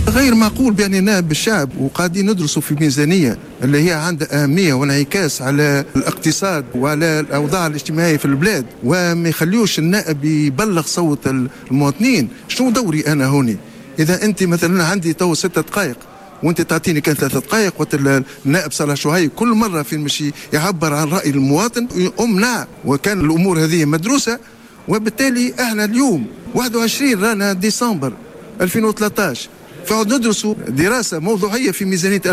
غير معقول بأن نائب الشعب وقاعدين ندرسوا في ميزانية اللي هي عندها أهمية وانعكاس على الاقتصاد وعلى الأوضاع الاجتماعية في البلاد، وما يخليوش النائب يبلغ صوت المواطنين. شنو دوري أنا هوني؟ إذا أنت مثلا عندي تو 6 دقائق وانت تعطيني كان 3 دقائق، النائب صالح شهيب كل مره في مشي يعبر عن راي المواطن امنع، وكان الامور هذه مدروسه. وبالتالي احنا اليوم 21 رانا ديسمبر 2013 فعد ندرسوا دراسه موضوعيه في ميزانيه